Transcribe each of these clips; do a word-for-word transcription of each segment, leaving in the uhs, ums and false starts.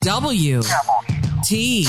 W T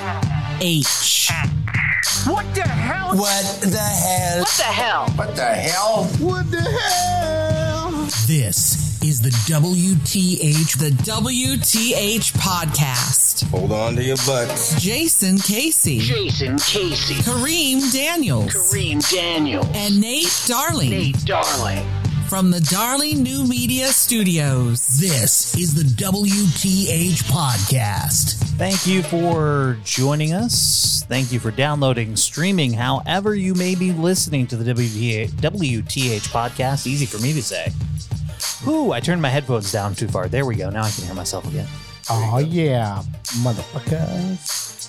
H. What the hell? What the hell? What the hell? What the hell? What the hell? This is the W T H, the W T H podcast. Hold on to your butts. Jason Casey. Jason Casey. Kareem Daniels. Kareem Daniels. And Nate Darling. Nate Darling. From the Darling New Media Studios. This is the W T H podcast. Thank you for joining us. Thank you for downloading, streaming, however you may be listening to the W T H podcast. Easy for me to say. Ooh, I turned my headphones down too far. There we go. Now I can hear myself again. Oh, yeah, motherfuckers.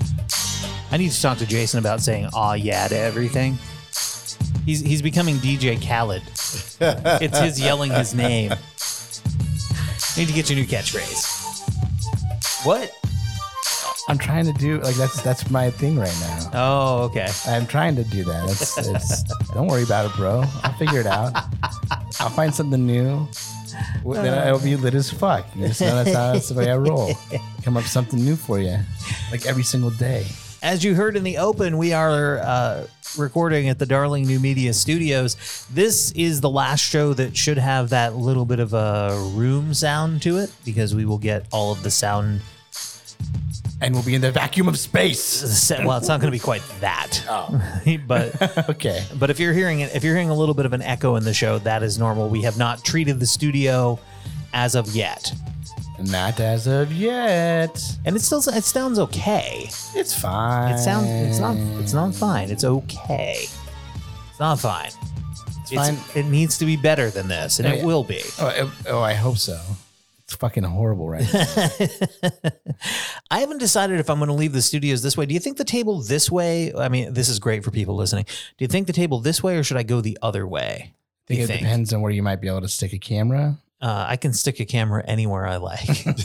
I need to talk to Jason about saying "aw yeah" to everything. He's he's becoming D J Khaled. It's his yelling his name. Need to get your new catchphrase. What? I'm trying to do like that's that's my thing right now. Oh, okay. I'm trying to do that. It's, it's, don't worry about it, bro. I'll figure it out. I'll find something new. Then it'll be lit as fuck. You just know that's how that's the way I roll. Come up with something new for you, like every single day. As you heard in the open, we are uh, recording at the Darling New Media Studios. This is the last show that should have that little bit of a room sound to it because we will get all of the sound. And we'll be in the vacuum of space. Well, it's not going to be quite that. Oh, but okay. But if you're hearing it, if you're hearing a little bit of an echo in the show, that is normal. We have not treated the studio as of yet. Not as of yet. And it still it sounds okay. It's fine. It sounds it's not it's not fine. It's okay. It's not fine. It's, it's fine. It needs to be better than this, and Oh, it yeah. will be. Oh, it, oh, I hope so. It's fucking horrible right now. I haven't decided if I'm going to leave the studios this way. Do you think the table this way? I mean, this is great for people listening. Do you think the table this way, or should I go the other way? I think it depends on where you might be able to stick a camera. Uh, I can stick a camera anywhere I like. And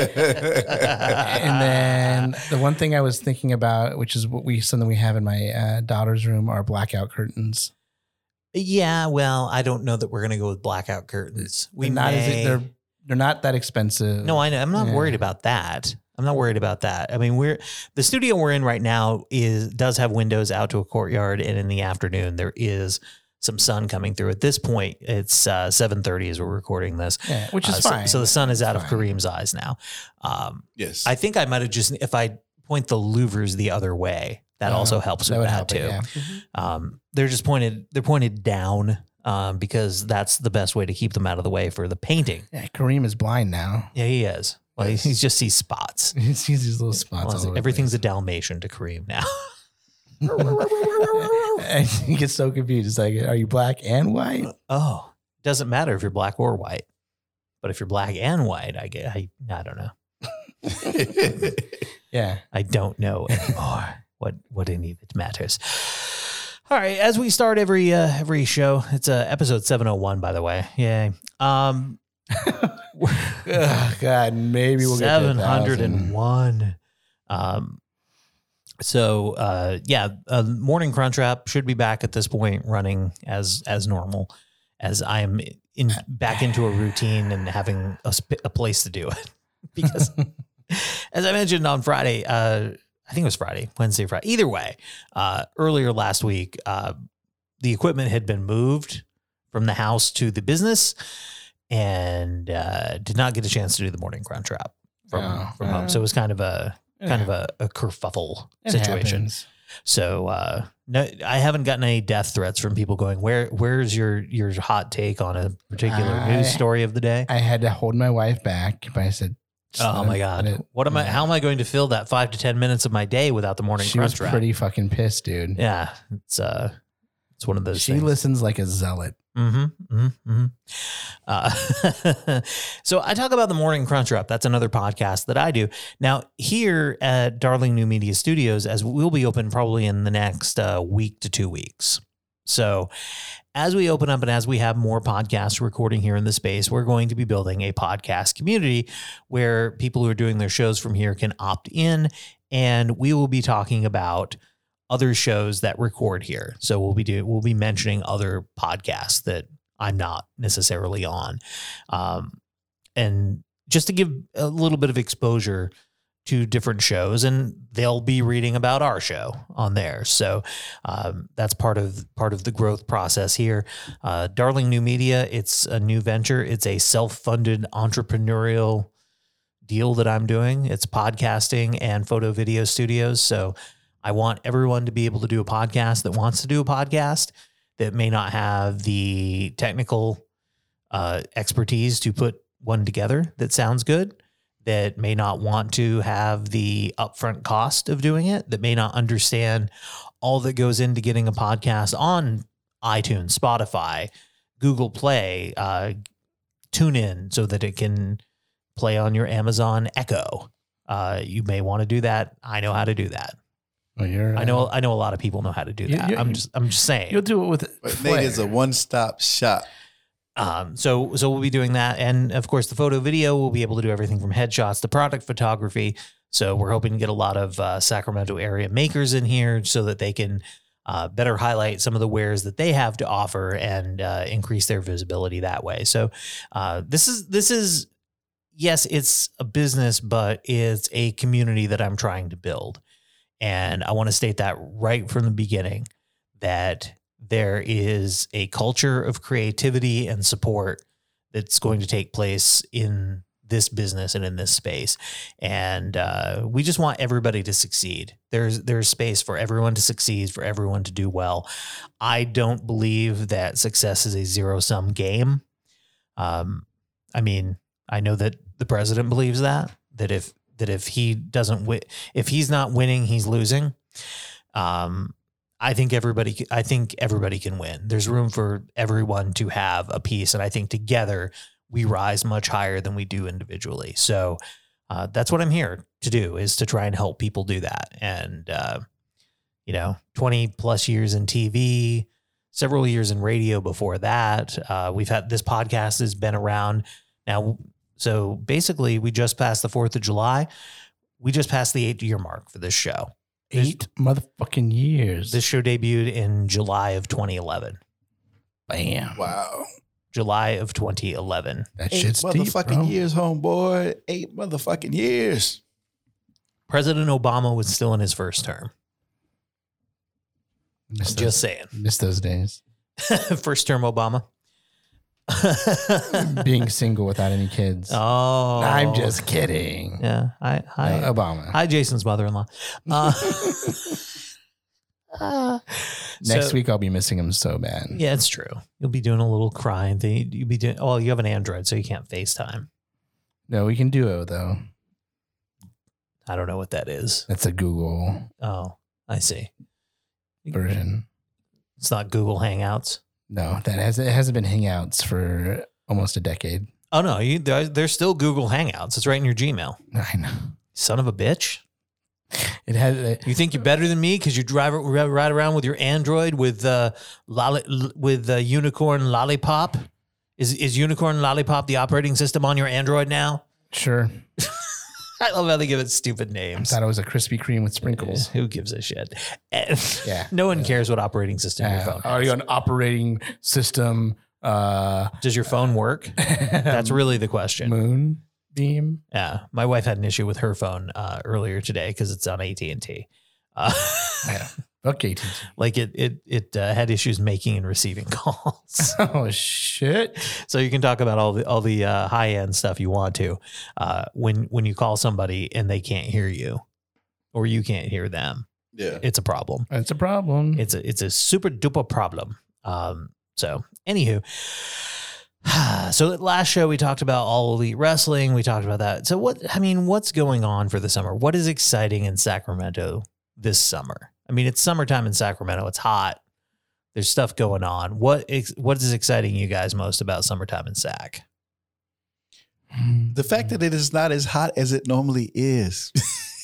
then the one thing I was thinking about, which is what we something we have in my uh, daughter's room, are blackout curtains. Yeah, well, I don't know that we're going to go with blackout curtains. We They're not may. as, they're they're not that expensive. No, I know. I'm not Yeah. worried about that. I'm not worried about that. I mean, we're the studio we're in right now is does have windows out to a courtyard, and in the afternoon there is some sun coming through. At this point, it's uh, seven thirty as we're recording this, Yeah, which is Uh, so- fine. So, the sun is out It's of fine. Kareem's eyes now. Um, Yes. I think I might have just if I point the louvers the other way, that Uh, also helps that with would that help too. it, yeah. Um, they're just pointed. They're pointed down um, because that's the best way to keep them out of the way for the painting. Yeah, Kareem is blind now. Yeah, he is. Well, he, he just sees spots. He sees these little spots. Well, all over the everything's a place. Dalmatian to Kareem now. And he gets so confused. It's like, are you black and white? Oh, doesn't matter if you're black or white, but if you're black and white, I get. I, I don't know. Yeah. I don't know anymore what what any of it matters. All right, as we start every uh, every show, it's uh, episode seven oh one, by the way. Yay. Um, Oh, God, maybe we'll get to seven a hundred thousand. one. Um, so uh, yeah, uh, Morning Crunch Wrap should be back at this point, running as as normal, as I am in back into a routine and having a, sp- a place to do it. Because as I mentioned on Friday, uh, I think it was Friday, Wednesday, Friday, either way, uh, earlier last week, uh, the equipment had been moved from the house to the business, and uh, did not get a chance to do the Morning Crunch Wrap from, Oh, from uh, home. So it was kind of a it kind of a, a kerfuffle It situation. happens. So uh, no, I haven't gotten any death threats from people going, "Where where's your your hot take on a particular I- news story of the day?" I had to hold my wife back, but I said, just Oh let my it- God! let it- What am I? yeah. How am I going to fill that five to ten minutes of my day without the Morning She was Crunch Wrap? pretty fucking pissed, dude. Yeah, it's uh, it's one of those. She things. listens like a zealot. Mm-hmm. Mm-hmm. mm-hmm. Uh, so I talk about the Morning Crunch Wrap. That's another podcast that I do. Now here at Darling New Media Studios, as we'll be open probably in the next uh, week to two weeks. So as we open up and as we have more podcasts recording here in the space, we're going to be building a podcast community where people who are doing their shows from here can opt in, and we will be talking about other shows that record here. So we'll be doing, we'll be mentioning other podcasts that I'm not necessarily on. Um, and just to give a little bit of exposure to different shows, and they'll be reading about our show on there. So um, that's part of part of the growth process here. Uh, Darling New Media, it's a new venture. It's a self-funded entrepreneurial deal that I'm doing. It's podcasting and photo video studios. So I want everyone to be able to do a podcast that wants to do a podcast that may not have the technical uh, expertise to put one together that sounds good, that may not want to have the upfront cost of doing it, that may not understand all that goes into getting a podcast on iTunes, Spotify, Google Play, uh, tune in so that it can play on your Amazon Echo. Uh, you may want to do that. I know how to do that. Well, you're, I know. I know a lot of people know how to do You- that. you- I'm just. I'm just saying. You'll do it with But flair. Nate is a one-stop shop. Um, so, so we'll be doing that. And of course the photo video, we'll be able to do everything from headshots to product photography. So we're hoping to get a lot of uh, Sacramento area makers in here so that they can uh, better highlight some of the wares that they have to offer and uh, increase their visibility that way. So uh, this is, this is, yes, it's a business, but it's a community that I'm trying to build. And I want to state that right from the beginning, that there is a culture of creativity and support that's going to take place in this business and in this space. And uh, we just want everybody to succeed. There's there's space for everyone to succeed, for everyone to do well. I don't believe that success is a zero-sum game. Um, I mean, I know that the president believes that, that if that if he doesn't win, if he's not winning, he's losing. Um, I think everybody, I think everybody can win. There's room for everyone to have a piece. And I think together we rise much higher than we do individually. So uh, that's what I'm here to do, is to try and help people do that. And, uh, you know, twenty plus years in T V, several years in radio before that. Uh, we've had, this podcast has been around now. So basically we just passed the fourth of July. We just passed the eight year mark for this show. Eight motherfucking years. This show debuted in July of twenty eleven. Bam. Wow. July of twenty eleven. That Eight shit's deep, motherfucking bro. years, homeboy. Eight motherfucking years. President Obama was still in his first term. Miss Just those, saying. miss those days. First term Obama. Being single without any kids. Oh, I'm just kidding. Yeah. Hi, hi, Uh, Obama. hi, Jason's mother-in-law. Uh, uh, Next so- week I'll be missing him so bad. Yeah, it's true. You'll be doing a little crying thing. You'll be doing. Oh, you have an Android, so you can't FaceTime. No, we can duo though. I don't know what that is. That's a Google Oh, I see. version. It's not Google Hangouts. No, that has it hasn't been Hangouts for almost a decade. Oh no, you, there's there's still Google Hangouts. It's right in your Gmail. I know. Son of a bitch. It has it, You think you're better than me because you drive ride around with your Android with uh, lolli- with uh, Unicorn Lollipop? Is is Unicorn Lollipop the operating system on your Android now? sure. I love how they give it stupid I names. thought it was a Krispy Kreme with sprinkles. Who gives a shit? And Yeah. no one cares what operating system your Uh, phone are has. you an operating system? Uh, Does your phone work? That's really the question. Moon beam. Yeah, my wife had an issue with her phone uh, earlier today because it's on A T and T. Uh, Yeah. Fuck A T and T. like it, it, it uh, had issues making and receiving calls. Oh shit! So you can talk about all the all the uh, high end stuff you want to. Uh, when when you call somebody and they can't hear you, or you can't hear them, Yeah. it's a problem. That's a problem. It's a it's a super duper problem. Um, so anywho, so last show we talked about All Elite Wrestling. We talked about that. So what I mean, what's going on for the summer? What is exciting in Sacramento this summer? I mean, it's summertime in Sacramento. It's hot. There's stuff going on. What ex- what is exciting you guys most about summertime in Sac? The fact that it is not as hot as it normally is.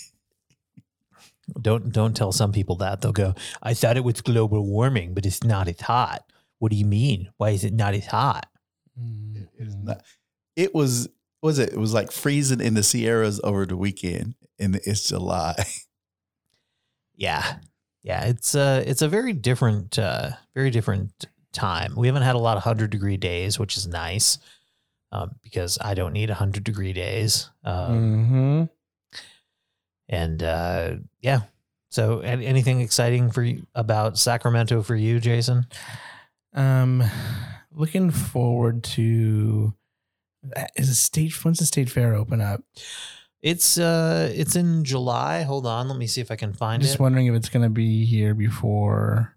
Don't don't tell some people that. They'll go, I thought it was global warming, but it's not as hot. What do you mean? Why is it not as hot? It's not. It was. Was it? It was like freezing in the Sierras over the weekend, and it's July. Yeah. Yeah. It's uh it's a very different uh very different time. We haven't had a lot of hundred degree days, which is nice. um, because I don't need one hundred degree days. Um, Mm-hmm. And uh, yeah. So an- anything exciting for you about Sacramento for you, Jason? Um, looking forward to is a stage. When's the state fair open up? It's uh, it's in July. Hold on, let me see if I can I'm find just it wondering if it's going to be here before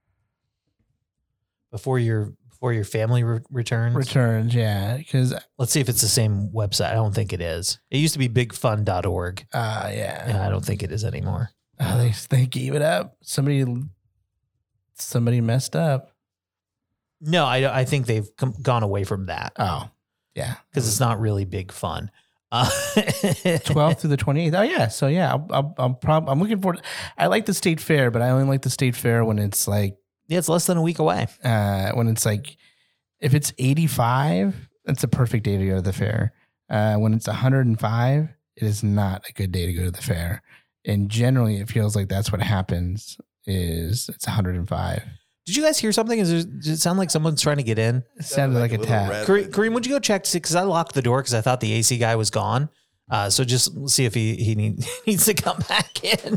before your before your family re- returns. returns. Yeah, because Let's see if it's the same website. I don't think it is. It used to be big fun dot org. uh, yeah, Yeah, I don't think it is anymore. Oh, they they gave it up. Somebody somebody messed up. No, I I think they've com- gone away from that Oh, yeah. because it's not really big fun. Uh, twelfth through the twenty-eighth. Oh yeah. So yeah, I'll, I'll, I'm prob- I'm looking forward. I like the state fair, but I only like the state fair when it's like Yeah, it's less than a week away. uh, when it's like if it's eighty-five, it's a perfect day to go to the fair. Uh, when it's one hundred five, it is not a good day to go to the fair. And generally, it feels like that's what happens. Is it's one hundred five. Did you guys hear something? Is there, does it sound like someone's trying to get in? It sounded like, a little tap. rat- Kareem, Kareem, would you go check? Because I locked the door because I thought the A C guy was gone. Uh, so just see if he he need, needs to come back in.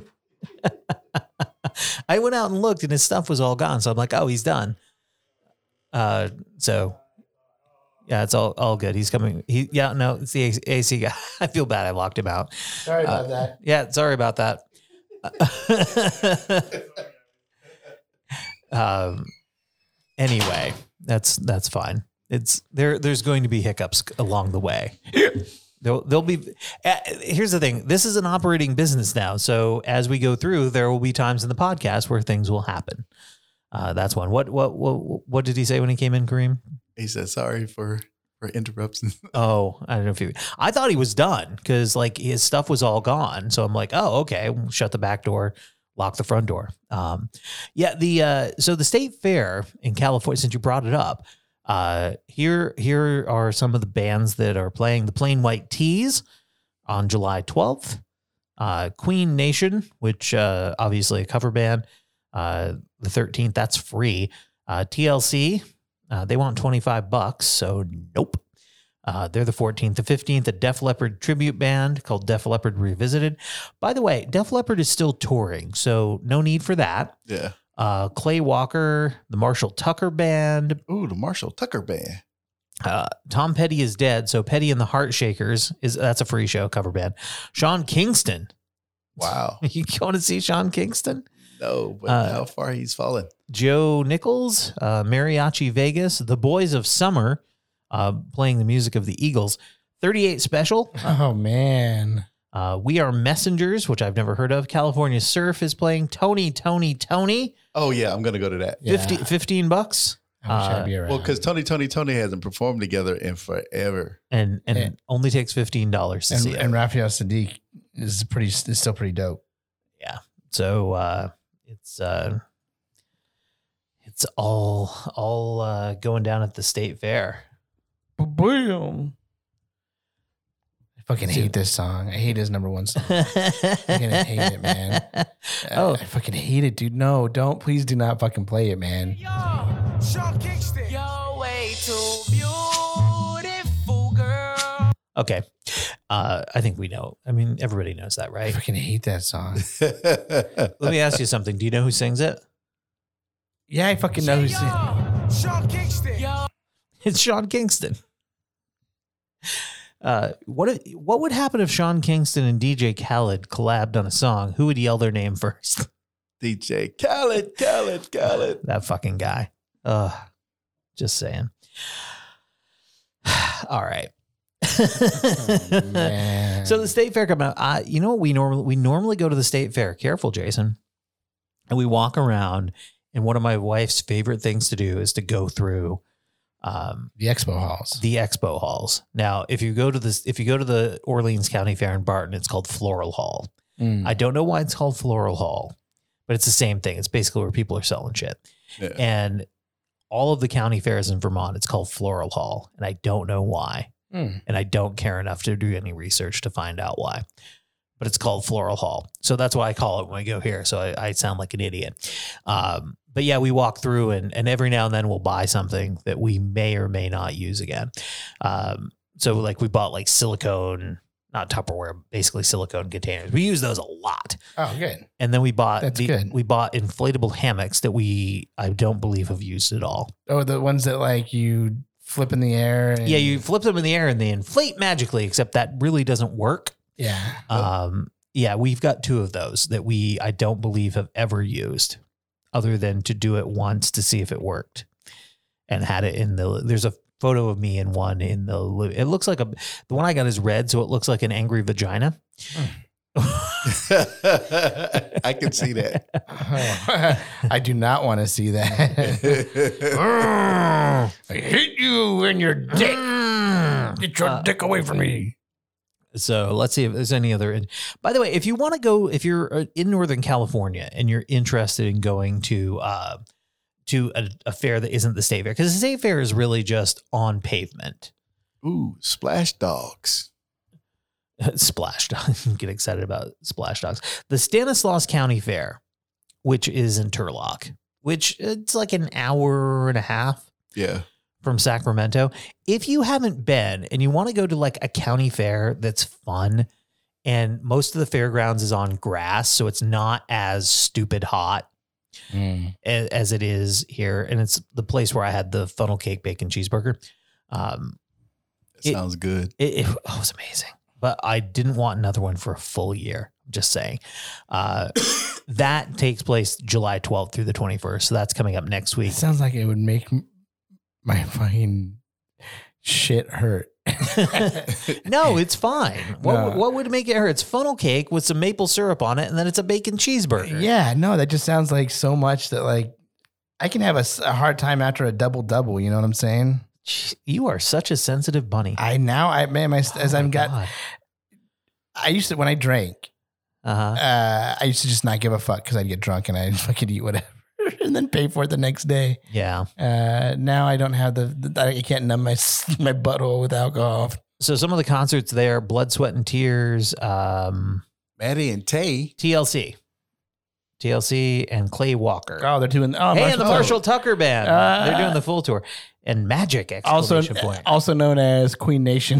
I went out and looked, and his stuff was all gone. So I'm like, oh, he's done. Uh, so yeah, it's all all good. He's coming. He yeah, no, it's the A C guy. I feel bad. I locked him out. Sorry about that. Yeah, sorry about that. um. Anyway, that's that's fine. It's there. There's going to be hiccups along the way. There'll, there'll be. Uh, here's the thing. This is an operating business now. So as we go through, there will be times in the podcast where things will happen. Uh, that's one. What what what what did he say when he came in, Kareem? He said, sorry for, for interruptions. Oh, I don't know if he. I thought he was done because like his stuff was all gone. So I'm like, oh, okay. We'll shut the back door, lock the front door. Um, yeah. The uh, so the state fair in California. Since you brought it up, uh, here here are some of the bands that are playing. The Plain White Tees on July twelfth. Uh, Queen Nation, which uh, obviously a cover band. Uh, the thirteenth, that's free. Uh, T L C. Uh, they want twenty-five bucks, so nope. Uh, they're the fourteenth. The fifteenth, a Def Leppard tribute band called Def Leppard Revisited. By the way, Def Leppard is still touring, so no need for that. Yeah. Uh, Clay Walker, the Marshall Tucker Band. Ooh, the Marshall Tucker Band. Uh, Tom Petty is dead, so Petty and the Heart Shakers is that's a free show cover band. Sean Kingston. Wow. You going to see Sean Kingston? No, but Uh, how far he's fallen. Joe Nichols, uh, Mariachi Vegas, the Boys of Summer, uh, playing the music of the Eagles. thirty-eight Special, Oh man. uh, We Are Messengers, which I've never heard of. California Surf is playing. Tony, Tony, Tony, Oh, yeah, I'm going to go to that. Yeah. fifty, fifteen bucks. I wish Uh, I'd be around. Well, because Tony, Tony, Tony hasn't performed together in forever. And and And- only takes fifteen dollars to and, see it. and Raphael Sadiq is pretty is still pretty dope. So uh, it's uh, it's all all uh, going down at the state fair. Boom. I fucking hate this song. I hate his number one song. I fucking hate it, man. Oh. I, I fucking hate it, dude. No, don't. Please do not fucking play it, man. Sean Kingston. You're way too beautiful, girl. Okay. Uh, I think we know. I mean, everybody knows that, I right? fucking hate that song. Let me ask you something. Do you know who sings it? Yeah, I fucking know who's Yo, Sean Kingston. Yo. It's Sean Kingston. Uh, what if, what would happen if Sean Kingston and D J Khaled collabed on a song? Who would yell their name first? D J Khaled, Khaled, Khaled. That fucking guy. Uh, just saying. All right. man. So the state fair coming up. I, you know what we normally we normally go to the state fair. Careful, Jason. And we walk around, and one of my wife's favorite things to do is to go through um, the expo halls. the expo halls. Now, if you go to this, if you go to the Orleans County Fair in Barton, it's called Floral Hall. Mm. I don't know why it's called Floral Hall, but it's the same thing. It's basically where people are selling shit. Yeah. And all of the county fairs in Vermont, it's called Floral Hall, and I don't know why. Mm. And I don't care enough to do any research to find out why. but it's called Floral Hall. So that's why I call it when I go here. So I, I sound like an idiot. Um, but yeah, we walk through and, and every now and then we'll buy something that we may or may not use again. Um, so like we bought like silicone, not Tupperware, basically silicone containers. We use those a lot. Oh, good. And then we bought That's the, good. we bought inflatable hammocks that we I don't believe have used at all. Oh, the ones that like you flip in the air. And, Yeah, you flip them in the air and they inflate magically, except that really doesn't work. Yeah. Um, yeah, we've got two of those that we I don't believe have ever used, other than to do it once to see if it worked, and had it in the. There's a photo of me in one in the. It looks like a. The one I got is red, so it looks like an angry vagina. I can see that. Oh, I do not want to see that. I hate you and your dick. Get your Uh, dick away from me. So let's see if there's any other. By the way, if you want to go, if you're in Northern California and you're interested in going to uh, to a, a fair that isn't the state fair, because the state fair is really just on pavement. Ooh, splash dogs. Splash Dogs. Get excited about Splash Dogs. The Stanislaus County Fair, which is in Turlock, which it's like an hour and a half Yeah. from Sacramento. If you haven't been and you want to go to like a county fair that's fun, and most of the fairgrounds is on grass, so it's not as stupid hot Mm. a- as it is here. And it's the place where I had the funnel cake bacon cheeseburger. Um, That It- sounds good. It, it, oh, it was amazing, but I didn't want another one for a full year. I'm just saying. Uh, that takes place July twelfth through the twenty-first. So that's coming up next week. It sounds like it would make m- my fucking shit hurt. No, it's fine. What, No. what would make it hurt? It's funnel cake with some maple syrup on it, and then it's a bacon cheeseburger. Yeah, no, that just sounds like so much that like I can have a, s- a hard time after a double double. You know what I'm saying? Jeez, you are such a sensitive bunny. I now I man, my, Oh as my I've got, God. I used to when I drank, Uh-huh. uh, I used to just not give a fuck because I'd get drunk and I'd fucking eat whatever and then pay for it the next day. Yeah. Uh, now I don't have the, the I can't numb my s- my butthole with alcohol. So some of the concerts there, Blood, Sweat, and Tears, um, Maddie and Tay. T L C. T L C and Clay Walker. Oh, they're doing. Oh, hey, and the Marshall- Marshall Tucker Band. Uh, They're doing the full tour. And Magic, also exclamation point. also known as Queen Nation.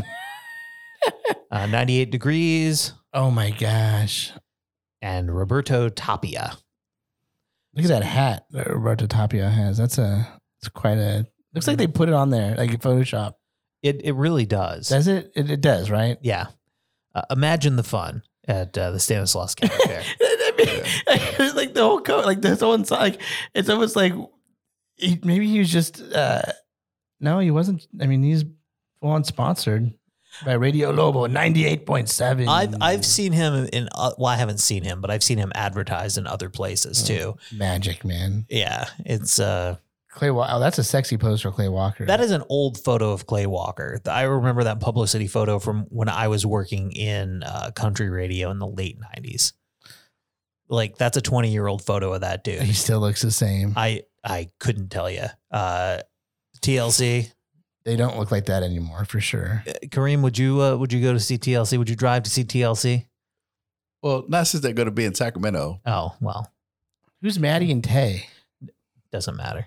Uh, ninety-eight Degrees Oh my gosh! and Roberto Tapia. Look at that hat that Roberto Tapia has. That's a. It's quite a. Looks like they put it on there like in Photoshop. It it really does. Does it? It, it does, right? Yeah. Uh, imagine the fun at uh, the Stanislaus County Fair. I mean, like the whole coat, like this one, like it's almost like he, maybe he was just. uh No, he wasn't. I mean, he's full on sponsored by Radio Lobo ninety-eight point seven. I've I've seen him in uh, well, I haven't seen him, but I've seen him advertised in other places too. Magic, man. Yeah, it's uh Clay Walker. Oh, that's a sexy pose for Clay Walker. that is an old photo of Clay Walker. I remember that publicity photo from when I was working in uh, country radio in the late nineties. Like that's a twenty year old photo of that dude. He still looks the same. I I couldn't tell you. Uh, T L C. They don't look like that anymore, for sure. Kareem, would you uh, would you go to see T L C? Would you drive to see T L C? Well, not since they're going to be in Sacramento. Oh well, Who's Maddie and Tay? doesn't matter.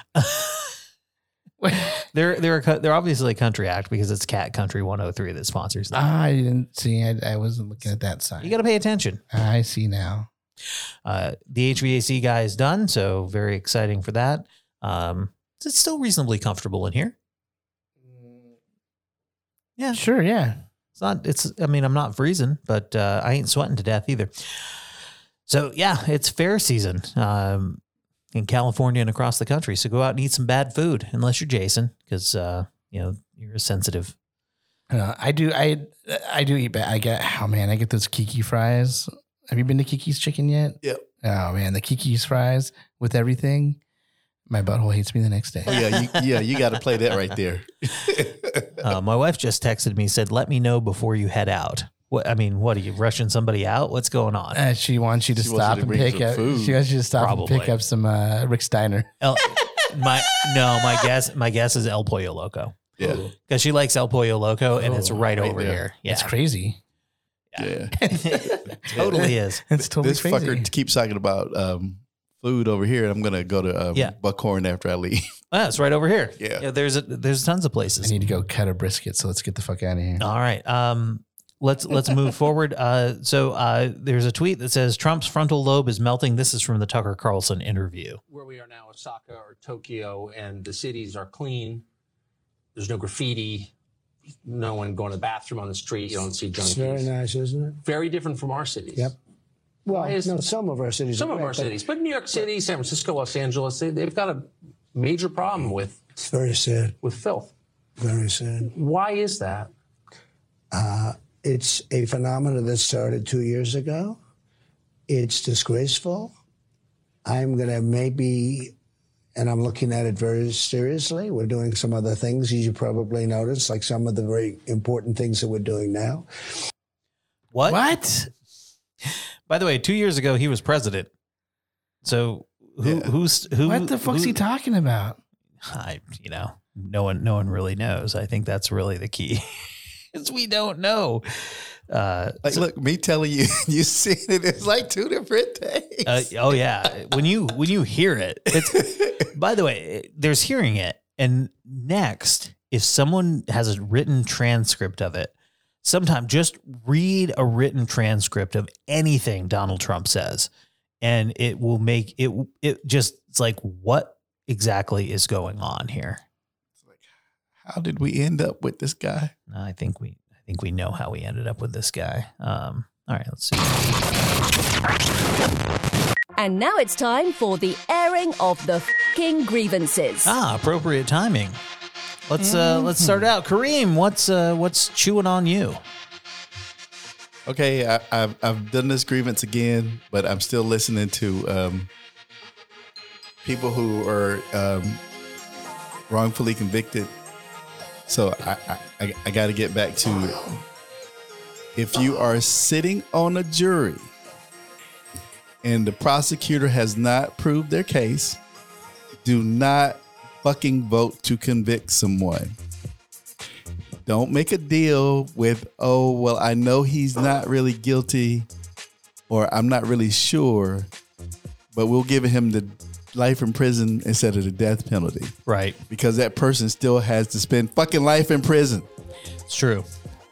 they're they're a, co- they're obviously a country act because it's Cat Country one oh three that sponsors them. I didn't see. I, I wasn't looking at that sign. You got to pay attention. I see now. Uh, the H V A C guy is done, so very exciting for that. Um, it's still reasonably comfortable in here. Yeah, Sure, yeah. it's not. It's. I mean, I'm not freezing, but uh, I ain't sweating to death either. So yeah, it's fair season um, in California and across the country. So go out and eat some bad food, unless you're Jason, because uh, you know you're a sensitive. Uh, I do. I I do eat bad. I get. Oh man, I get those Kiki fries. Have you been to Kiki's Chicken yet? Yep. Oh man, the Kiki's fries with everything. My butthole hates me the next day. Oh, yeah, you, yeah, you got to play that right there. Uh, my wife just texted me, said, "Let me know before you head out." What I mean, what are you rushing somebody out? What's going on? Uh, she wants you to She wants stop you to and bring pick some up. food. She wants you to stop and pick Probably. up some uh, Rick Steiner. El, my no, my guess, my guess is El Pollo Loco Yeah. because she likes El Pollo Loco, and it's Oh, right, right over there. here. Yeah, It's crazy. Yeah. Totally is. It's totally This crazy. fucker keeps talking about um, food over here. I'm gonna go to um, Yeah. Buckhorn after I leave. Oh, it's right over here. Yeah. there's a, there's tons of I places. need to go cut a brisket, so let's get the fuck out of here. All right. Um, let's let's move forward. Uh, so uh, there's a tweet that says Trump's frontal lobe is melting. This is from the Tucker Carlson interview. Where we are now, Osaka or Tokyo, and the cities are clean. There's no graffiti. No one going to the bathroom on the street. You don't see junkies. It's very nice, isn't it? Very different from our cities. Yep. Well, Why is- no, some of our cities. Some are of great, our but cities, but New York City, San Francisco, Los Angeles, they, they've got a major problem with It's very sad. with filth. Very sad. Why is that? Uh, it's a phenomenon that started two years ago. It's disgraceful. I'm going to maybe, and I'm looking at it very seriously. We're doing some other things, as you probably noticed, like some of the very important things that we're doing now. What? What? By the way, two years ago he was president. So who Yeah. who's who? What the fuck's who, he talking about? I you know no one no one really knows. I think that's really the key. Is we don't know. Uh, Like, look, me telling you, you seen it. It's like two different things. uh, oh yeah, when you when you hear it, it's. By the way, there's hearing it, and next, if someone has a written transcript of it, sometime just read a written transcript of anything Donald Trump says, and it will make it. It just it's like what exactly is going on here. How did we end up with this guy? I think we I think we know how we ended up with this guy. Um, all right, let's see. And now it's time for the airing of the fucking grievances. Ah, appropriate timing. Let's uh let's start out. Kareem, what's uh what's chewing on you? Okay, I, I've I've done this grievance again, but I'm still listening to um, people who are um, wrongfully convicted. So I I, I, I got to get back to it. If you are sitting on a jury and the prosecutor has not proved their case, do not fucking vote to convict someone. Don't make a deal with, oh, well, I know he's not really guilty, or I'm not really sure, but we'll give him the life in prison instead of the death penalty. Right. Because that person still has to spend fucking life in prison. It's true.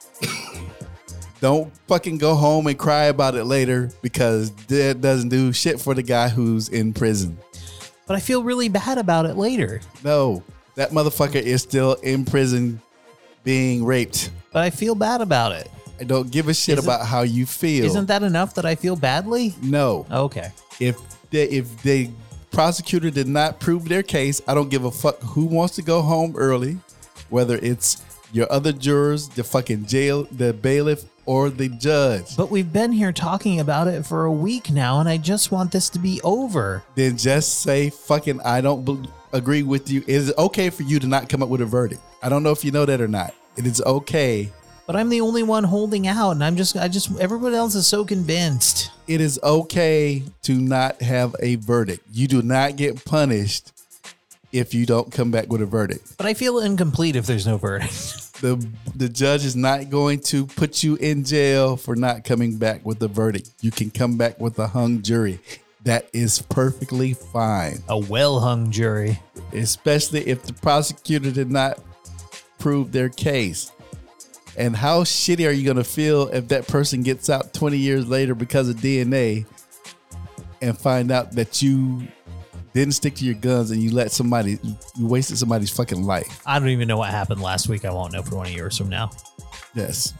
Don't fucking go home and cry about it later, because that doesn't do shit for the guy who's in prison. But I feel really bad about it later. No, that motherfucker is still in prison being raped. But I feel bad about it. I don't give a shit Isn't- about how you feel. Isn't that enough that I feel badly? No. Okay. If they, if the prosecutor did not prove their case, I don't give a fuck who wants to go home early, whether it's your other jurors, the fucking jail, the bailiff, or the judge. But we've been here talking about it for a week now, and I just want this to be over. Then just say fucking I don't be- agree with you. It is okay for you to not come up with a verdict. I don't know if you know that or not. It is okay. But I'm the only one holding out, and I'm just, I just, everyone else is so convinced. It is okay to not have a verdict. You do not get punished if you don't come back with a verdict. But I feel incomplete if there's no verdict. The the judge is not going to put you in jail for not coming back with a verdict. You can come back with a hung jury. That is perfectly fine. A well-hung jury. Especially if the prosecutor did not prove their case. And how shitty are you going to feel if that person gets out twenty years later because of D N A and find out that you didn't stick to your guns and you let somebody, you wasted somebody's fucking life. I don't even know what happened last week. I won't know for twenty years from now. Yes.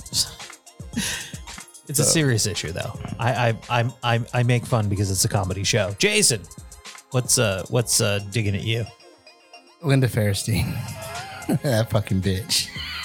It's a serious issue, though. I I I I, I make fun because it's a comedy show. Jason, what's uh what's uh digging at you? Linda Fairstein. That fucking bitch.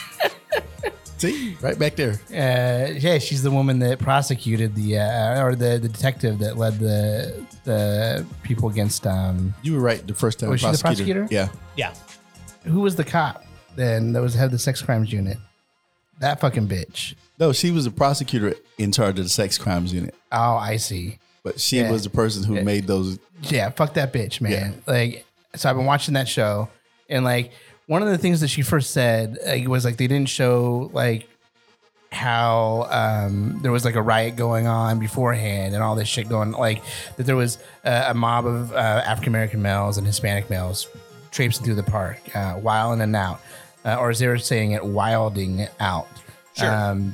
See, right back there. Uh, yeah, she's the woman that prosecuted the uh, or the, the detective that led the the people against. Um, You were right the first time. Was she the prosecutor? Yeah. Yeah. Who was the cop then that was head of the sex crimes unit? That fucking bitch. No, she was the prosecutor in charge of the sex crimes unit. Oh, I see. But she Yeah. was the person who Yeah. made those. Yeah, fuck that bitch, man. Yeah. Like, so I've been watching that show, and like one of the things that she first said like, was like they didn't show like how um, there was like a riot going on beforehand and all this shit going, like that there was uh, a mob of uh, African American males and Hispanic males traipsing through the park, uh, wilding and out, uh, or as they were saying it, wilding out. Sure. Um,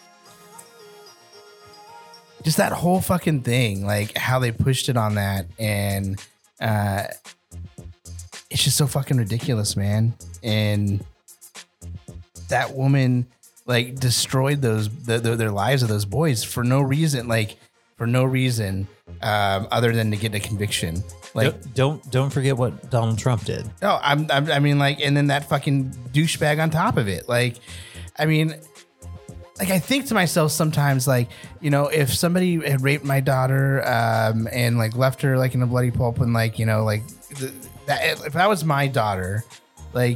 just that whole fucking thing, like how they pushed it on that, and uh, it's just so fucking ridiculous, man. And that woman like destroyed those the, the, their lives of those boys for no reason, like for no reason um, other than to get a conviction. Like don't, don't don't forget what Donald Trump did. No, I'm, I'm I mean like, and then that fucking douchebag on top of it. Like, I mean, like I think to myself sometimes, like, you know, if somebody had raped my daughter um, and like left her like in a bloody pulp and like, you know, like th- that if that was my daughter, like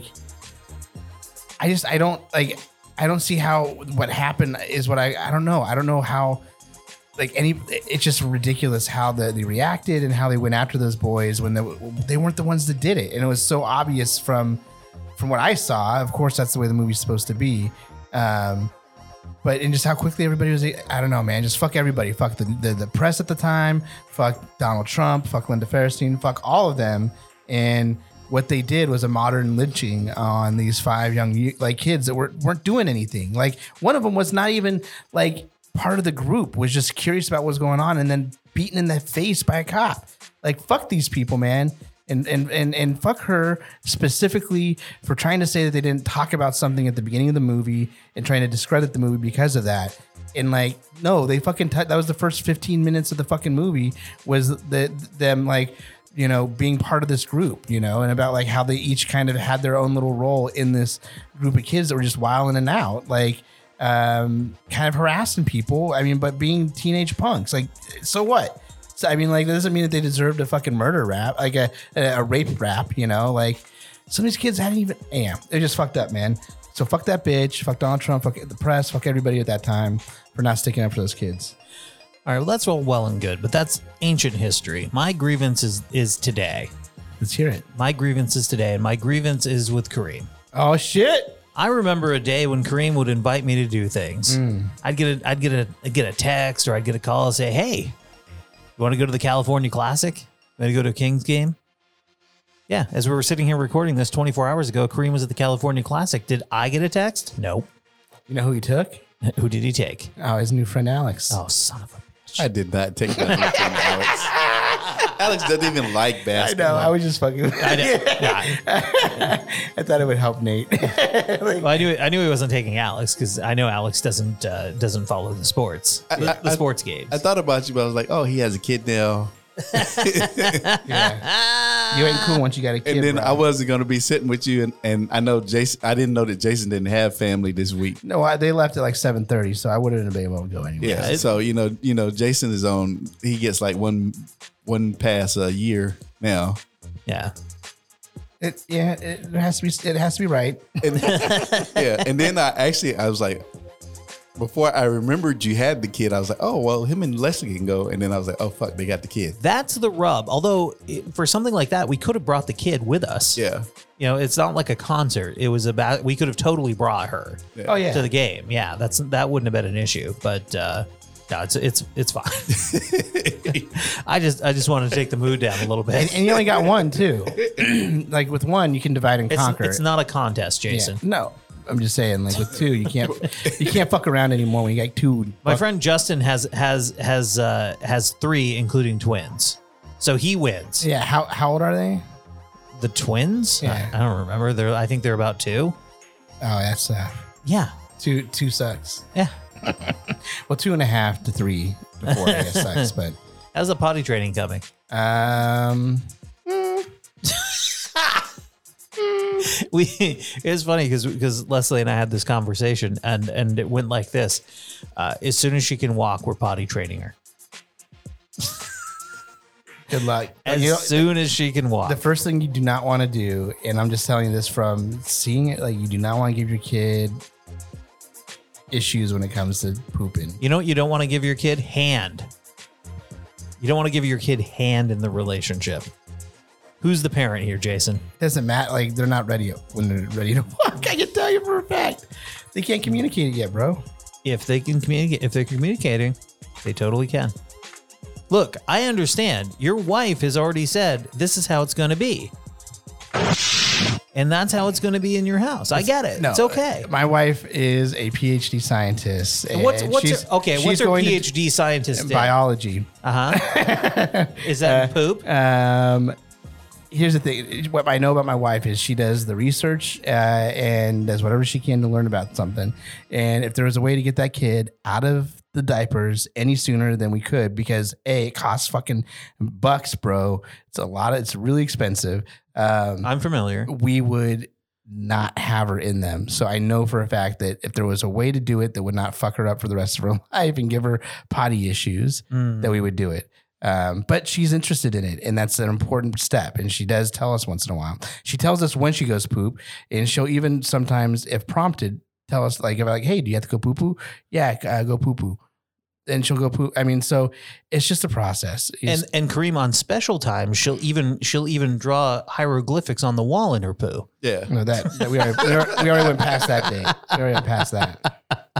I just I don't like I don't see how what happened is what I I don't know I don't know how like any it's just ridiculous how the, they reacted and how they went after those boys when they, they weren't the ones that did it, and it was so obvious from from what I saw. Of course, that's the way the movie's supposed to be, um, but and just how quickly everybody was. I don't know, man. Just fuck everybody. Fuck the, the the press at the time. Fuck Donald Trump. Fuck Linda Fairstein. Fuck all of them. And what they did was a modern lynching on these five young like kids that were, weren't doing anything. Like one of them was not even like part of the group, was just curious about what's going on and then beaten in the face by a cop. Like fuck these people, man. And, and, and, and fuck her specifically for trying to say that they didn't talk about something at the beginning of the movie and trying to discredit the movie because of that. And like, no, they fucking, t- that was the first fifteen minutes of the fucking movie was the, them like, you know, being part of this group, you know, and about like how they each kind of had their own little role in this group of kids that were just wilding and out, like um, kind of harassing people. I mean, but being teenage punks, like, so what? So, I mean, like, that doesn't mean that they deserved a fucking murder rap, like a, a rape rap, you know, like some of these kids hadn't even, yeah, they're just fucked up, man. So fuck that bitch, fuck Donald Trump, fuck the press, fuck everybody at that time for not sticking up for those kids. All right, well, that's all well and good, but that's ancient history. My grievance is, is today. Let's hear it. My grievance is today, and my grievance is with Kareem. Oh, shit. I remember a day when Kareem would invite me to do things. Mm. I'd get a, I'd get a, I'd get a text or I'd get a call and say, hey, you want to go to the California Classic? You want to go to a Kings game? Yeah, as we were sitting here recording this twenty-four hours ago, Kareem was at the California Classic. Did I get a text? No. You know who he took? Who did he take? Oh, his new friend, Alex. Oh, son of a... I did not take that from Alex. Alex doesn't even like basketball. I know. I was just fucking. I, know. Yeah. I thought it would help Nate. like, well, I knew I knew he wasn't taking Alex because I know Alex doesn't uh, doesn't follow the sports, the, I, the I, sports games. I thought about you, but I was like, oh, he has a kid now. Yeah. You ain't cool once you got a kid. And then bro. I wasn't going to be sitting with you, and, and I know Jason. I didn't know that Jason didn't have family this week. No, I, they left at like seven thirty, so I wouldn't have been able to go anywhere. Yeah, Yeah, so you know, you know, Jason is on. He gets like one one pass a year now. Yeah. It, yeah, it has to be. It has to be right. And, yeah, and then I actually I was like, before I remembered you had the kid, I was like, oh well, him and Leslie can go. And then I was like, oh fuck, they got the kid. That's the rub. Although it, for something like that, we could have brought the kid with us. Yeah, You know, it's not like a concert. It was about, we could have totally brought her Yeah. Oh yeah. to the game. Yeah, that's that wouldn't have been an issue. But uh, no, it's it's it's fine. I just I just want to take the mood down a little bit. and, and you only got one too. Like with one, you can divide and it's, conquer. it's not a contest, Yeah. Jason. No, I'm just saying. Like with two, you can't you can't fuck around anymore when you got two. My fuck- friend Justin has has has uh, has three, including twins. So he wins. Yeah. How how old are they? The twins? Yeah. I, I don't remember. They're I think they're about two. Oh, that's uh, Yeah. two two sucks. Yeah. Well, two and a half to three to four, I guess sucks. But How's the potty training coming? um, We it's funny because because Leslie and I had this conversation and and it went like this. Uh, as soon as she can walk, we're potty training her. good luck. As You know, soon as she can walk. the first thing you do not want to do, and I'm just telling you this from seeing it, like you do not want to give your kid issues when it comes to pooping. You know what you don't want to give your kid? Hand. You don't want to give your kid hand in the relationship. Who's the parent here, Jason? It doesn't matter. Like they're not ready when they're ready to walk. I can tell you for a fact. They can't communicate it yet, bro. If they can communicate, if they're communicating, they totally can. Look, I understand. Your wife has already said this is how it's going to be. And that's how it's going to be in your house. I get it. No, it's okay. My wife is a PhD scientist. And what's and what's she's- her, okay? she's What's her going to PhD scientist in? biology. Uh huh. Is that poop? Um, here's the thing. What I know about my wife is she does the research uh, and does whatever she can to learn about something. And if there was a way to get that kid out of the diapers any sooner than we could, because A, it costs fucking bucks, bro. It's a lot of, it's really expensive. Um, I'm familiar. We would not have her in them. So I know for a fact that if there was a way to do it that would not fuck her up for the rest of her life and give her potty issues, Mm. that we would do it. Um, but she's interested in it, and that's an important step. And she does tell us once in a while. She tells us when she goes poop, and she'll even sometimes, if prompted, tell us like, if like, hey, do you have to go poo poo? Yeah, uh, go poo poo. And she'll go poop. I mean, so it's just a process. It's- And and Kareem, on special times, she'll even she'll even draw hieroglyphics on the wall in her poo. Yeah. no, that, that we, already, we already we already went past that day. We already went past that.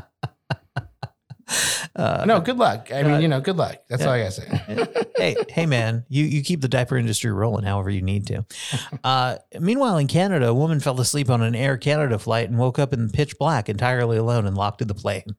Uh, No, good luck. I uh, mean, you know, good luck. That's yeah. all I gotta say. hey, hey, man, you, you keep the diaper industry rolling however you need to. Uh, meanwhile, in Canada, a woman fell asleep on an Air Canada flight and woke up in pitch black, entirely alone and locked in the plane.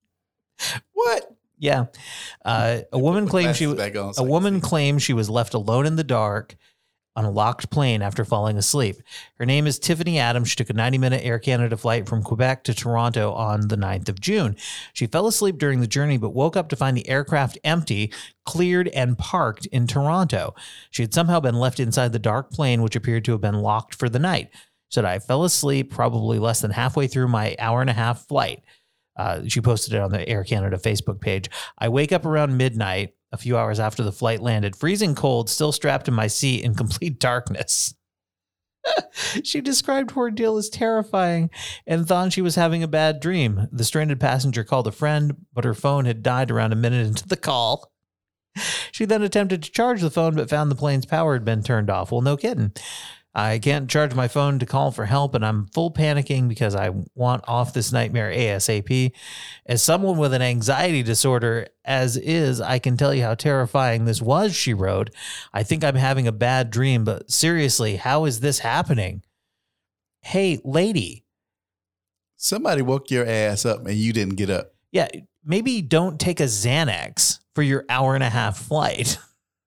What? Yeah, uh, a woman Put claimed she glasses was back on a so I can woman see. claimed she was left alone in the dark on a locked plane after falling asleep. Her name is Tiffany Adams. She took a ninety minute Air Canada flight from Quebec to Toronto on the ninth of June. She fell asleep during the journey, but woke up to find the aircraft empty, cleared, and parked in Toronto. She had somehow been left inside the dark plane, which appeared to have been locked for the night. Said, I fell asleep probably less than halfway through my hour and a half flight. Uh, she posted it on the Air Canada Facebook page. I wake up around midnight, a few hours after the flight landed, freezing cold, still strapped in my seat in complete darkness. She described her ordeal as terrifying and thought she was having a bad dream. The stranded passenger called a friend, but her phone had died around a minute into the call. She then attempted to charge the phone, but found the plane's power had been turned off. Well, no kidding. I can't charge my phone to call for help, and I'm full panicking because I want off this nightmare ASAP. As someone with an anxiety disorder, as is, I can tell you how terrifying this was, she wrote. I think I'm having a bad dream, but seriously, how is this happening? Hey, lady. Somebody woke your ass up and you didn't get up. Yeah, maybe don't take a Xanax for your hour and a half flight.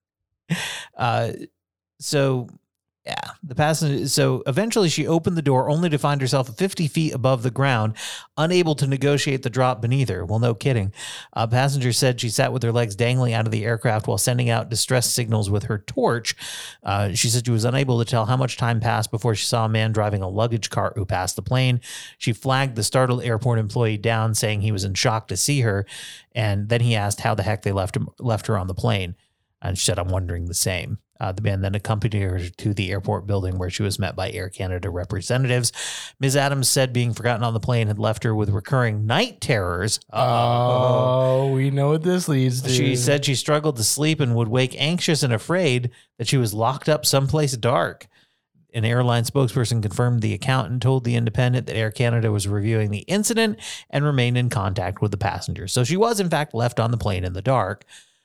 uh, so... Yeah, the passenger. So eventually she opened the door only to find herself fifty feet above the ground, unable to negotiate the drop beneath her. Well, no kidding. A passenger said she sat with her legs dangling out of the aircraft while sending out distress signals with her torch. Uh, she said she was unable to tell how much time passed before she saw a man driving a luggage cart who passed the plane. She flagged the startled airport employee down, saying he was in shock to see her. And then he asked how the heck they left him, left her on the plane. And she said, I'm wondering the same. Uh, the man then accompanied her to the airport building where she was met by Air Canada representatives. Miz Adams said being forgotten on the plane had left her with recurring night terrors. Uh-oh. Oh, we know what this leads to. She said she struggled to sleep and would wake anxious and afraid that she was locked up someplace dark. An airline spokesperson confirmed the account and told The Independent that Air Canada was reviewing the incident and remained in contact with the passengers. So she was, in fact, left on the plane in the dark.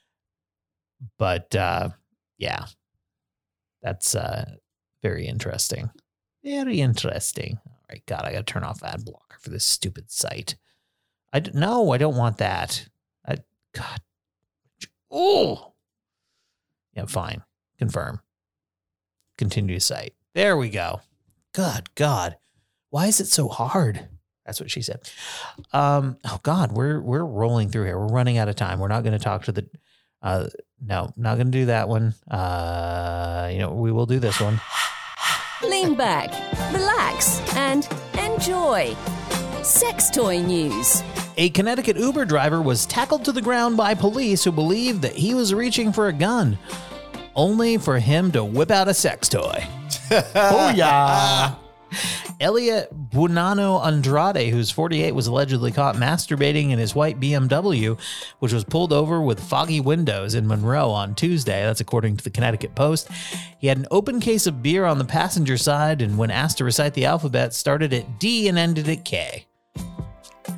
But, uh, yeah. That's uh, very interesting. Very interesting. All right, God, I got to turn off ad blocker for this stupid site. I d- no, I don't want that. I God. Oh. Yeah, fine. Confirm. Continue site. There we go. Good God. Why is it so hard? That's what she said. Um. Oh God, we're we're rolling through here. We're running out of time. We're not going to talk to the. Uh, no, not going to do that one. Uh, you know, we will do this one. Lean back, relax, and enjoy. Sex toy news. A Connecticut Uber driver was tackled to the ground by police who believed that he was reaching for a gun, only for him to whip out a sex toy. Oh, yeah. Elliot Buonanno Andrade, who's forty-eight, was allegedly caught masturbating in his white B M W, which was pulled over with foggy windows in Monroe on Tuesday. That's according to the Connecticut Post. He had an open case of beer on the passenger side, and when asked to recite the alphabet, started at D and ended at K.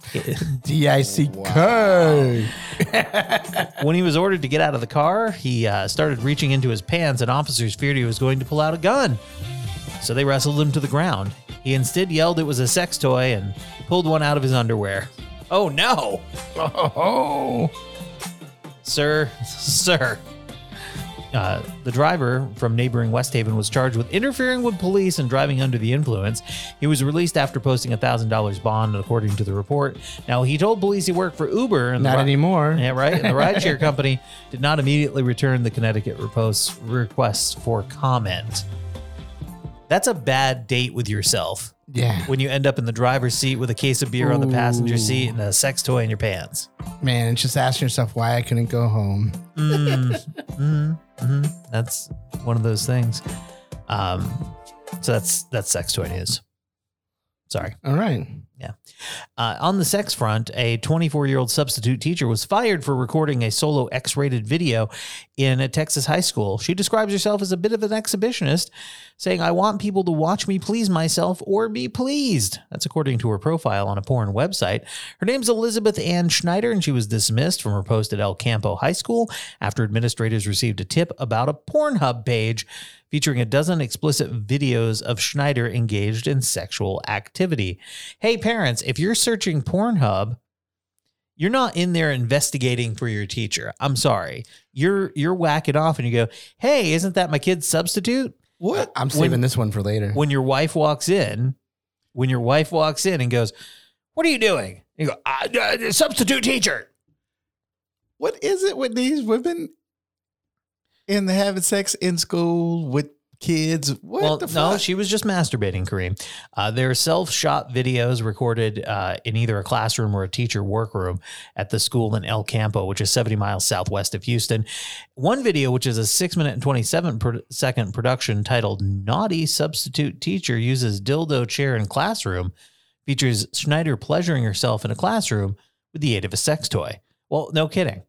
D I C K. When he was ordered to get out of the car, he uh, started reaching into his pants, and officers feared he was going to pull out a gun. So they wrestled him to the ground. He instead yelled it was a sex toy and pulled one out of his underwear. Oh, no. Oh. Sir, sir. Uh, the driver from neighboring West Haven was charged with interfering with police and driving under the influence. He was released after posting a one thousand dollars bond, according to the report. Now, he told police he worked for Uber. And Not the, anymore. Yeah, right. And the rideshare company did not immediately return the Connecticut Post's requests for comment. That's a bad date with yourself. Yeah. When you end up in the driver's seat with a case of beer on the passenger seat and a sex toy in your pants. Man, it's just asking yourself why I couldn't go home. Mm, mm, mm. That's one of those things. Um, so that's that's sex toy news. Sorry. All right. Yeah. Uh, on the sex front, a twenty-four-year-old substitute teacher was fired for recording a solo X-rated video in a Texas high school. She describes herself as a bit of an exhibitionist, saying, "I want people to watch me please myself or be pleased." That's according to her profile on a porn website. Her name's Elizabeth Ann Schneider, and she was dismissed from her post at El Campo High School after administrators received a tip about a Pornhub page featuring a dozen explicit videos of Schneider engaged in sexual activity. Hey, parents, if you're searching Pornhub, you're not in there investigating for your teacher. I'm sorry. You're you're whacking off and you go, "Hey, isn't that my kid's substitute?" What? I'm saving when, this one for later. When your wife walks in, when your wife walks in and goes, "What are you doing?" You go, uh, uh, "Substitute teacher." What is it with these women in having sex in school with kids? What well, the fuck? No, she was just masturbating, Kareem. Uh, there are self-shot videos recorded uh, in either a classroom or a teacher workroom at the school in El Campo, which is seventy miles southwest of Houston. One video, which is a six minute and twenty-seven per- second production titled "Naughty Substitute Teacher Uses Dildo Chair in Classroom," features Schneider pleasuring herself in a classroom with the aid of a sex toy. Well, no kidding.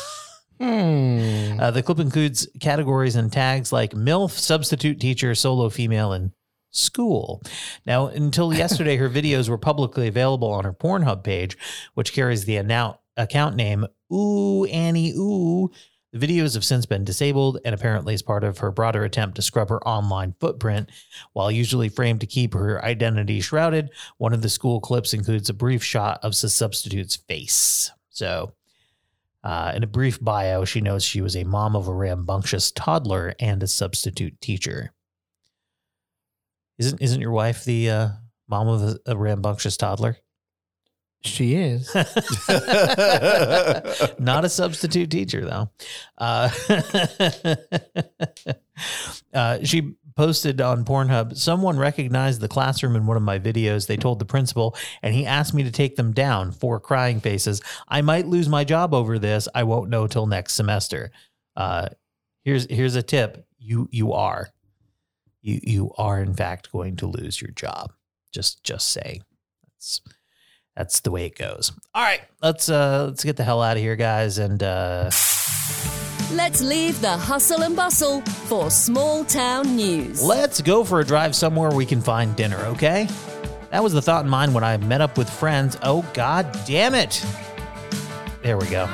Hmm. Uh, the clip includes categories and tags like MILF, substitute teacher, solo female, and school. Now, until yesterday, her videos were publicly available on her Pornhub page, which carries the annou- account name Ooh Annie Ooh. The videos have since been disabled and apparently is part of her broader attempt to scrub her online footprint. While usually framed to keep her identity shrouded, one of the school clips includes a brief shot of the substitute's face. So... Uh, in a brief bio, she knows she was a mom of a rambunctious toddler and a substitute teacher. Isn't isn't your wife the uh, mom of a, a rambunctious toddler? She is. Not a substitute teacher, though. Uh, uh, she posted on Pornhub, "Someone recognized the classroom in one of my videos. They told the principal, and he asked me to take them down. Four crying faces. I might lose my job over this. I won't know till next semester." Uh, here's here's a tip. You you are. You you are in fact going to lose your job. Just just saying. That's that's the way it goes. All right, let's uh let's get the hell out of here, guys, and uh let's leave the hustle and bustle for small town news. Let's go for a drive somewhere we can find dinner, okay? That was the thought in mind when I met up with friends. Oh, God damn it. There we go.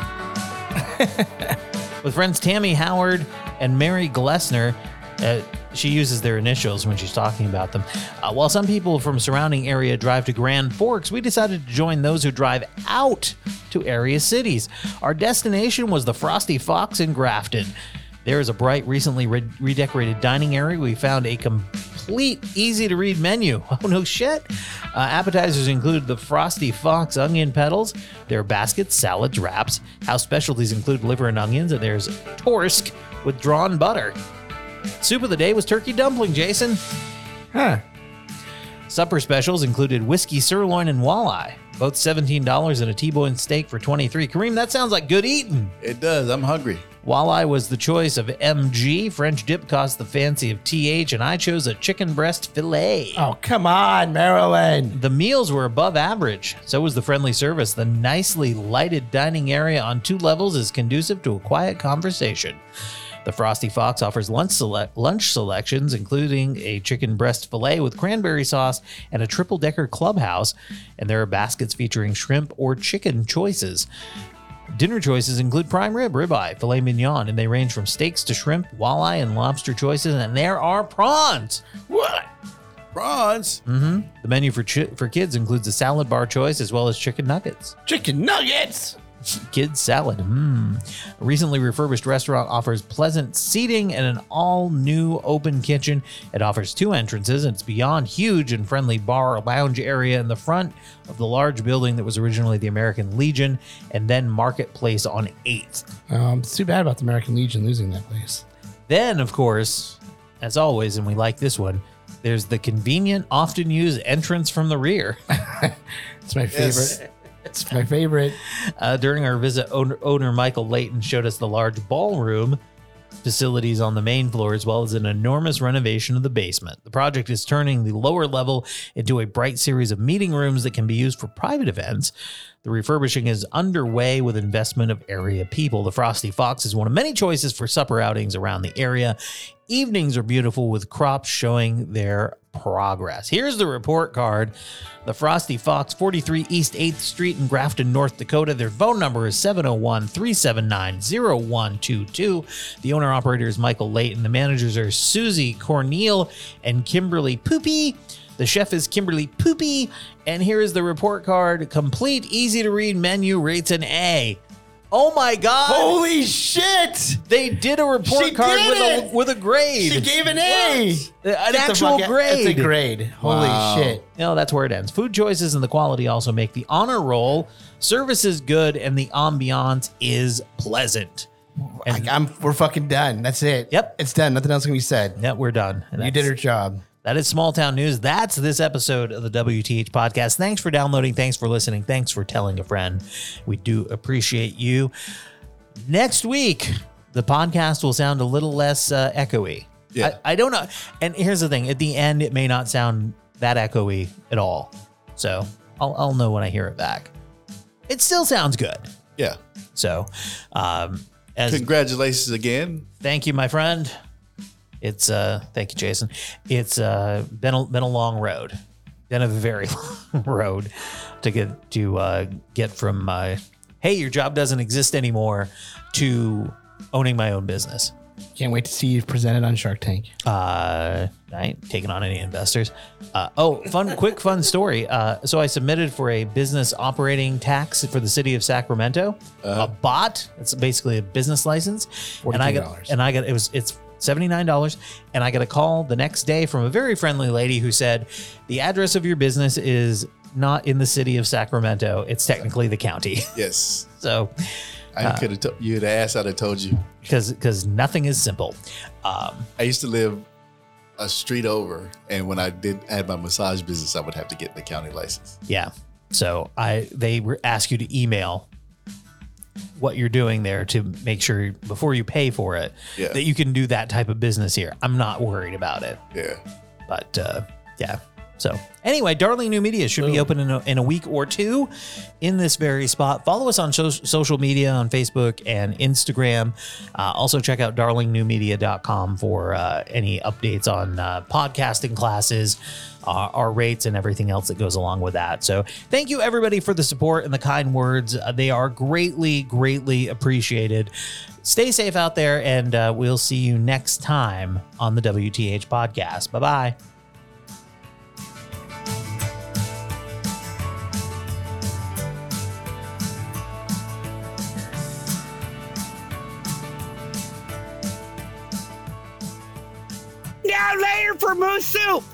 With friends Tammy Howard and Mary Glessner. Uh, she uses their initials when she's talking about them. Uh, while some people from surrounding area drive to Grand Forks, we decided to join those who drive out to area cities. Our destination was the Frosty Fox in Grafton. There is a bright, recently re- redecorated dining area. We found a complete, easy-to-read menu. Oh, no shit. Uh, appetizers include the Frosty Fox onion petals. There are baskets, salads, wraps. House specialties include liver and onions, and there's Torsk with drawn butter. Soup of the day was turkey dumpling, Jason. Huh. Supper specials included whiskey sirloin and walleye, both seventeen dollars, and a T-bone steak for twenty-three dollars. Kareem, that sounds like good eating. It does. I'm hungry. Walleye was the choice of M G. French dip cost the fancy of T H, and I chose a chicken breast filet. Oh, come on, Maryland. The meals were above average. So was the friendly service. The nicely lighted dining area on two levels is conducive to a quiet conversation. The Frosty Fox offers lunch, select, lunch selections, including a chicken breast filet with cranberry sauce and a triple-decker clubhouse, and there are baskets featuring shrimp or chicken choices. Dinner choices include prime rib, ribeye, filet mignon, and they range from steaks to shrimp, walleye, and lobster choices, and there are prawns. What? Prawns? Mm-hmm. The menu for chi- for kids includes a salad bar choice as well as chicken nuggets. Chicken nuggets! Kids salad. Mm. A recently refurbished restaurant offers pleasant seating and an all-new open kitchen. It offers two entrances, and it's beyond huge and friendly bar lounge area in the front of the large building that was originally the American Legion and then Marketplace on eighth. Um, it's too bad about the American Legion losing that place. Then, of course, as always, and we like this one, there's the convenient, often used entrance from the rear. It's my favorite. Yes. It's my favorite. Uh, during our visit, owner, owner Michael Layton showed us the large ballroom facilities on the main floor, as well as an enormous renovation of the basement. The project is turning the lower level into a bright series of meeting rooms that can be used for private events. The refurbishing is underway with investment of area people. The Frosty Fox is one of many choices for supper outings around the area. Evenings are beautiful with crops showing their progress. Here's the report card. The Frosty Fox, forty-three East eighth Street in Grafton, North Dakota. Their phone number is seven oh one, three seven nine, oh one two two. The owner-operator is Michael Layton. The managers are Susie Cornel and Kimberly Poopy. The chef is Kimberly Poopy. And here is the report card. Complete, easy-to-read menu, rates an A. Oh my God! Holy shit! They did a report She card did with it! a with a grade. She gave an A. An It's a actual fucking- grade. It's a grade. Holy Wow. shit. No, that's where it ends. Food choices and the quality also make the honor roll. Service is good and the ambiance is pleasant. And I, I'm. We're fucking done. That's it. Yep. It's done. Nothing else can be said. yeah, we're done. And You that's- did her job. That is Small Town News. That's this episode of the W T H podcast. Thanks for downloading. Thanks for listening. Thanks for telling a friend. We do appreciate you. Next week, the podcast will sound a little less uh, echoey. Yeah. I, I don't know. And here's the thing. At the end, it may not sound that echoey at all. So I'll, I'll know when I hear it back. It still sounds good. Yeah. So um, as Congratulations again. thank you, my friend. It's uh thank you, Jason. It's uh been a, been a long road, been a very long road to get to uh, get from uh, hey, your job doesn't exist anymore to owning my own business. Can't wait to see you presented on Shark Tank. Uh, I ain't taking on any investors. Uh, oh, fun, quick, fun story. Uh, so I submitted for a business operating tax for the city of Sacramento. A bot. It's basically a business license, and I got forty-two dollars. and I got it was it's seventy-nine dollars, and I got a call the next day from a very friendly lady who said the address of your business is not in the city of Sacramento. It's technically the county. Yes. So. I could have told you the ass I'd have told you. Because because nothing is simple. Um, I used to live a street over, and when I did I had my massage business, I would have to get the county license. yeah. So I they were ask you to email what you're doing there to make sure before you pay for it Yeah. that you can do that type of business here. I'm not worried about it. Yeah. But uh, yeah. So anyway, Darling New Media should be open in a, in a week or two in this very spot. Follow us on so- social media on Facebook and Instagram. Uh, also check out darling new media dot com for uh, any updates on uh, podcasting classes, uh, our rates, and everything else that goes along with that. So thank you everybody for the support and the kind words. Uh, they are greatly, greatly appreciated. Stay safe out there, and uh, we'll see you next time on the W T H podcast. Bye-bye. Now later for moose soup.